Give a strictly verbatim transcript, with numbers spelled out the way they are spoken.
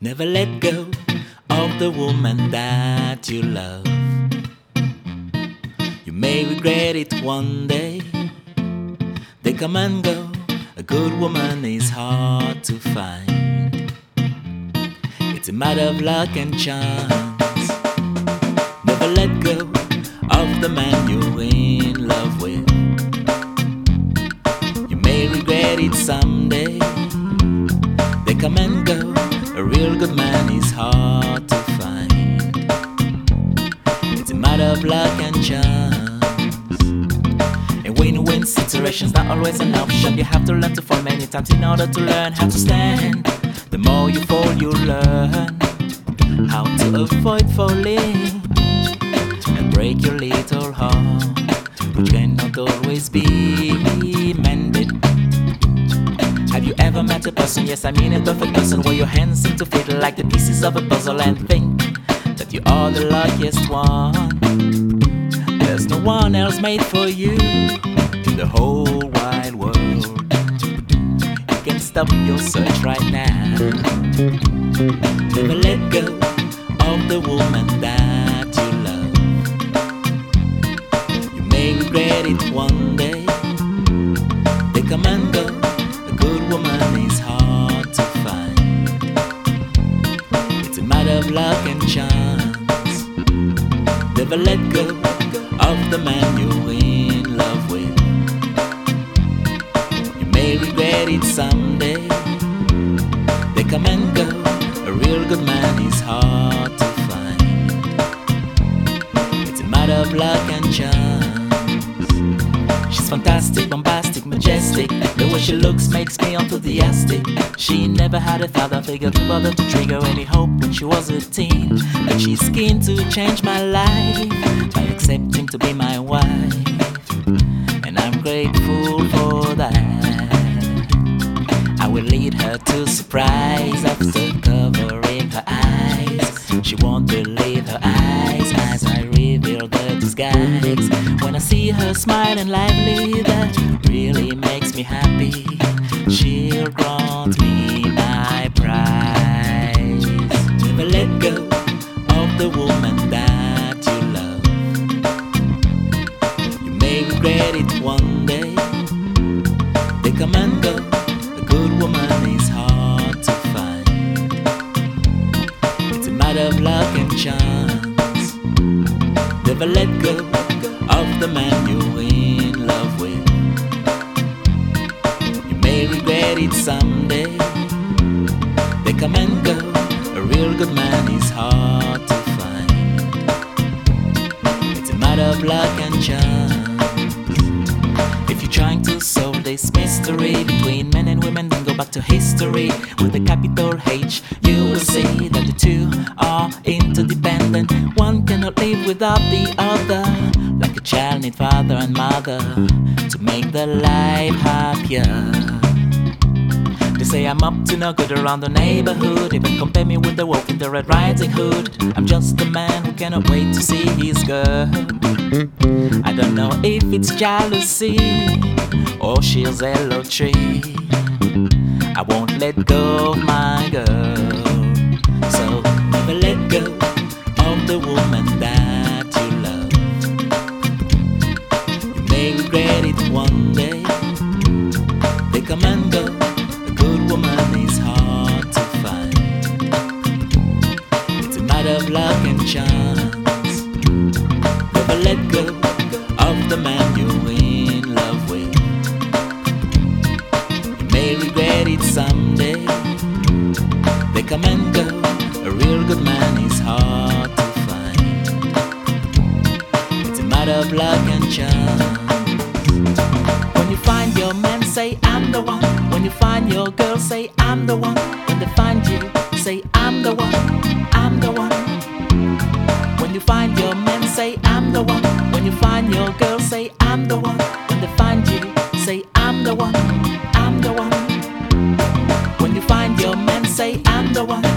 Never let go of the woman that you love. You may regret it one day. They come and go. A good woman is hard to find. It's a matter of luck and chance. Never let go of the man you're in love with. You may regret it someday. They come and go. A real good man is hard to find. It's a matter of luck and chance. A win-win situation's not always an option. You have to learn to fall many times in order to learn how to stand. The more you fall, you learn how to avoid falling and break your little heart, which cannot always be mended. Have you ever met a person, yes I mean a perfect person, where your hands seem to fit like the pieces of a puzzle and think that you are the luckiest one? There's no one else made for you in the whole wide world. You can stop your search right now. Never let go of the woman that you love. You may regret it one day. They come and go. A good woman is hard to find. It's a matter of luck and chance. Never let go of the man you're in love with. You may regret it someday. They come and go. A real good man is hard to find. It's a matter of luck and chance. She's fantastic, bombastic, majestic. The way she looks makes me enthusiastic. She never had a father figure to bother to trigger any hope when she was a teen. But she's keen to change my life by accepting to be my wife, and I'm grateful for that. I will lead her to surprise after covering her eyes. She won't believe her eyes as I reveal the disguise. When I see her smiling lively, that really makes me happy. She'll grant me my prize. Never let go of the woman that you love. You may regret it one day. They come and go. A good woman is hard to find. It's a matter of luck and chance. Never let go of the man you're in love with. You may regret it someday. They come and go. A real good man is hard to find. It's a matter of luck and chance. If you're trying to solve this mystery between men and women, then go back to history with a capital H. You will see that the two are interdependent. One cannot live without the other, like a child needs father and mother to make their life happier. They say I'm up to no good around the neighborhood, even compare me with the wolf in the Red Riding Hood. I'm just a man who cannot wait to see his girl. I don't know if it's jealousy or she's tree. I won't let go of my girl. So never let go of the woman that you love. You may regret it one day. They come and go. A good woman is hard to find. It's a matter of luck and chance. Never let go of the man you're in love with. You may regret it someday. They come and go. A real good man is hard to find. It's a matter of luck and chance. When you find your man, say I'm the one. When you find your girl, say I'm the one. When they find you, say I'm the one. I'm the one. When you find your man, say I'm the one. When you find your girl, say I'm the one. When they find you, say I'm the one. I'm the one. When you find your man, say I'm the one.